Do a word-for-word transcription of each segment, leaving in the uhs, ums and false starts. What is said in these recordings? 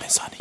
رمضانی.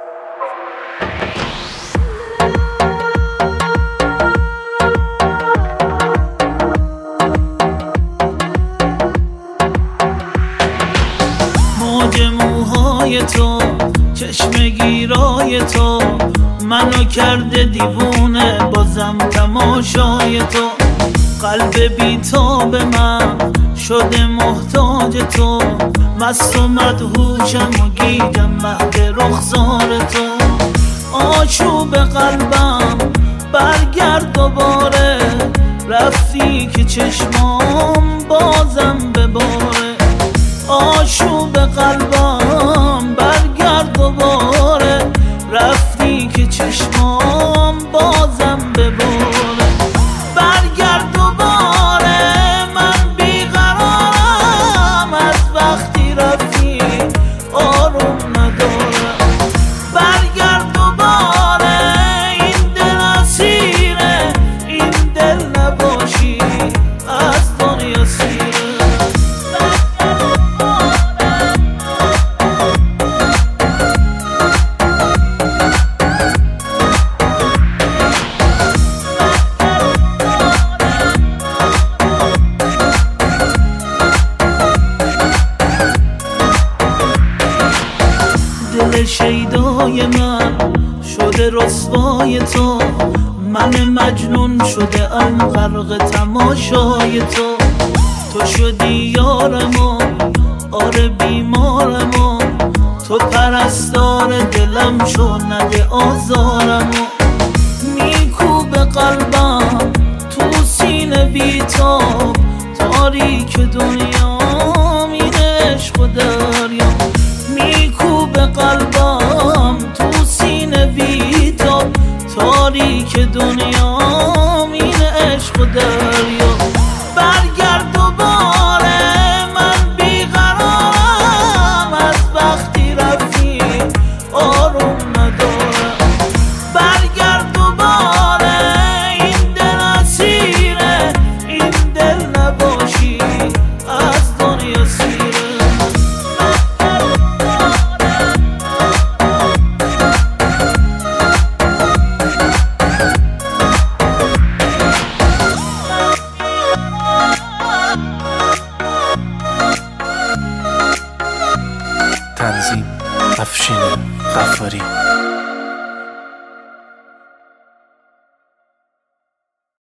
موج موهای تو، چشم گیرای تو، منو کرده دیوونه، بازم تماشای تو. قلب بیتاب من شده محتاج تو، مست و مدهوشم و گیجم مهد رخسار تو. آشوب قلبم برگرد دوباره، رفتی که چشمام بازم بباره. آشوب قلبم برگرد دوباره، رفتی که چشمام بازم بباره. برگرد دوباره، من بیقرارم، از وقتی رفتی آروم ندارم. برگرد دوباره، این دل اسیره، این دل نباشی از دنیا سیره. دل شیدای من شده رسوای تو، من مجنون شده ام غرق تماشای تو. تو شدی یارم و آره بیمارم و تو پرستار دلم شو، نده آزارم و میکوب قلبم تو سینه بیتاب. تاریک دنیا این عشق و دریا، میکوب قلبم تو سینه بیتاب. تاریک دنیا این عشق و دریا. برگرد دوباره، من بیقرارم، از وقتی رفتی آروم ندارم. برگرد دوباره، این دل اسیره، این دل نباشی از دنیا سیره. تنظیم افشین غفاری.